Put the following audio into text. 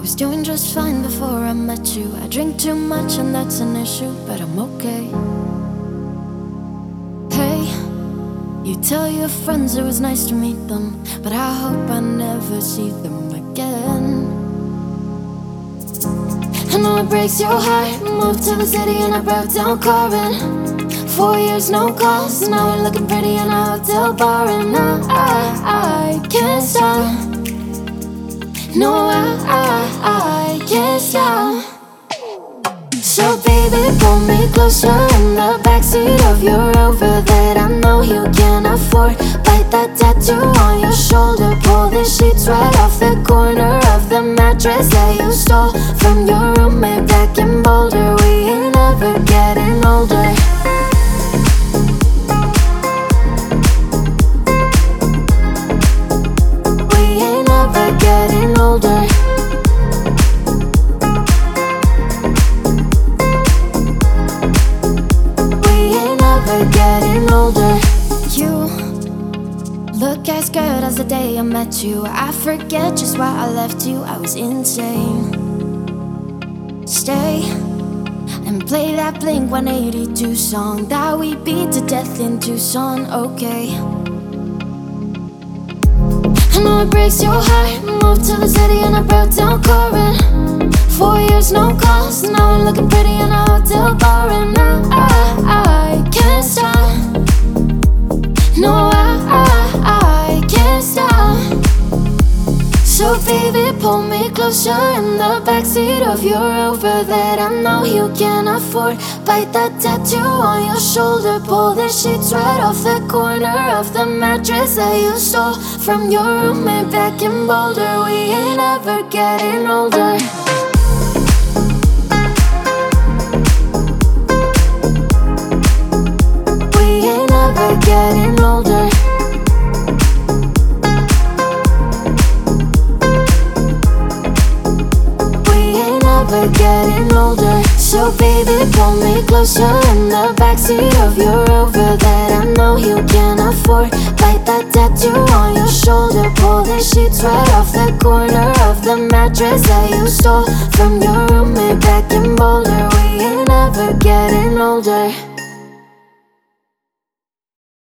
was doing just fine before I met you. I drink too much and that's an issue, but I'm okay. Hey, you tell your friends it was nice to meet them, but I hope I never see them again. I know it breaks your heart. Moved to the city and I broke down crying. 4 years, no calls. Now we're looking pretty in a hotel bar, and I can't stop. No, I can't stop. So baby, pull me closer in the backseat of your Rover that I know you can't afford. Bite that tattoo on your shoulder. Pull the sheets right off the corner of the mattress that you stole from your roommate back in Boulder. We ain't ever getting older. We ain't ever getting older. Getting older. You look as good as the day I met you. I forget just why I left you. I was insane. Stay and play that Blink-182 song that we beat to death in Tucson, okay? I know it breaks your heart. Moved to the city and I broke down crying. 4 years, no calls. Now we're looking pretty in a hotel bar, and I can't stop. No, I can't stop. So baby, pull me closer in the backseat of your Rover that I know you can't afford. Bite that tattoo on your shoulder. Pull the sheets right off the corner of the mattress that you stole from your roommate back in Boulder. We ain't ever getting older. Getting older. We ain't ever getting older. So baby, pull me closer in the backseat of your Rover that I know you can't afford. Bite that tattoo on your shoulder. Pull the sheets right off the corner of the mattress that you stole from your roommate back in Boulder. We ain't ever getting older.